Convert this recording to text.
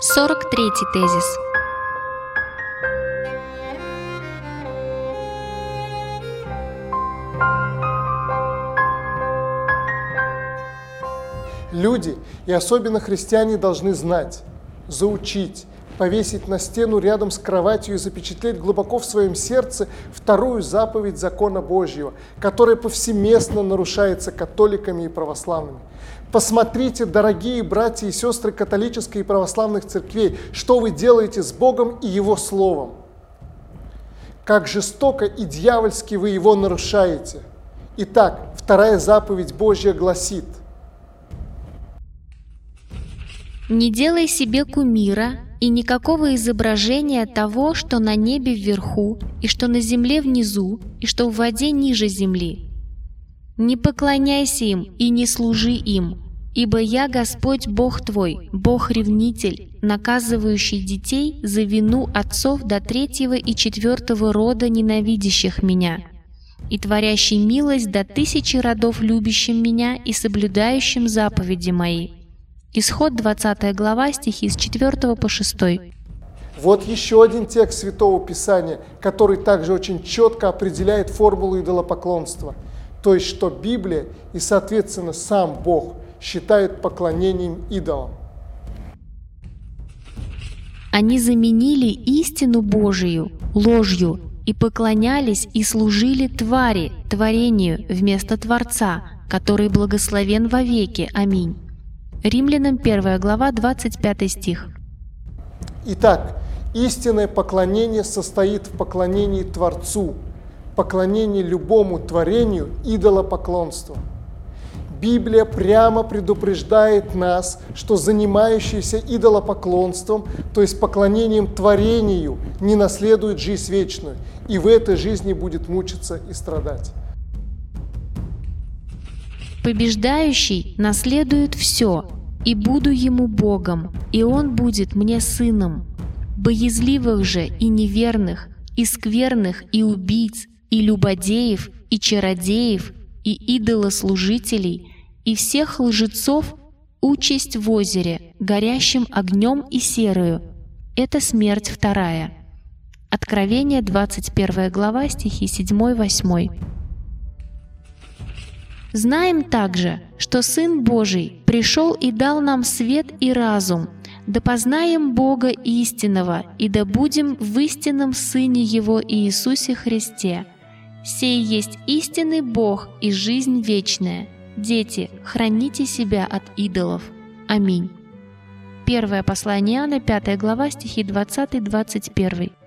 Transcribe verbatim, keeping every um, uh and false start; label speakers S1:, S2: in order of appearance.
S1: сорок третий тезис.
S2: Люди, и особенно христиане, должны знать, заучить, повесить на стену рядом с кроватью и запечатлеть глубоко в своем сердце вторую заповедь закона Божьего, которая повсеместно нарушается католиками и православными. Посмотрите, дорогие братья и сестры католической и православных церквей, что вы делаете с Богом и Его Словом. Как жестоко и дьявольски вы Его нарушаете. Итак, вторая заповедь Божья гласит:
S1: «Не делай себе кумира и никакого изображения того, что на небе вверху, и что на земле внизу, и что в воде ниже земли. Не поклоняйся им и не служи им, ибо я Господь Бог твой, Бог-ревнитель, наказывающий детей за вину отцов до третьего и четвертого рода ненавидящих меня, и творящий милость до тысячи родов любящим меня и соблюдающим заповеди мои». Исход двадцатая глава, стихи с четвёртого по шестой.
S2: Вот еще один текст Святого Писания, который также очень четко определяет формулу идолопоклонства. То есть, что Библия и, соответственно, сам Бог считают поклонением идолам.
S1: Они заменили истину Божию ложью и поклонялись и служили твари, творению, вместо Творца, который благословен вовеки. Аминь. Римлянам первая глава, двадцать пятый стих.
S2: Итак, истинное поклонение состоит в поклонении Творцу, поклонении любому творению, идолопоклонству. Библия прямо предупреждает нас, что занимающийся идолопоклонством, то есть поклонением творению, не наследует жизнь вечную, и в этой жизни будет мучиться и страдать.
S1: «Побеждающий наследует все, и буду ему Богом, и он будет мне сыном. Боязливых же и неверных, и скверных, и убийц, и любодеев, и чародеев, и идолослужителей, и всех лжецов участь в озере, горящим огнем и серою. Это смерть вторая». Откровение, двадцать первая глава, стихи седьмой-восьмой. Знаем также, что Сын Божий пришел и дал нам свет и разум, да познаем Бога истинного, и да будем в истинном Сыне Его Иисусе Христе. Сей есть истинный Бог и жизнь вечная. Дети, храните себя от идолов. Аминь. Первое послание Иоанна, пятая глава, стихи двадцатый-двадцать первый.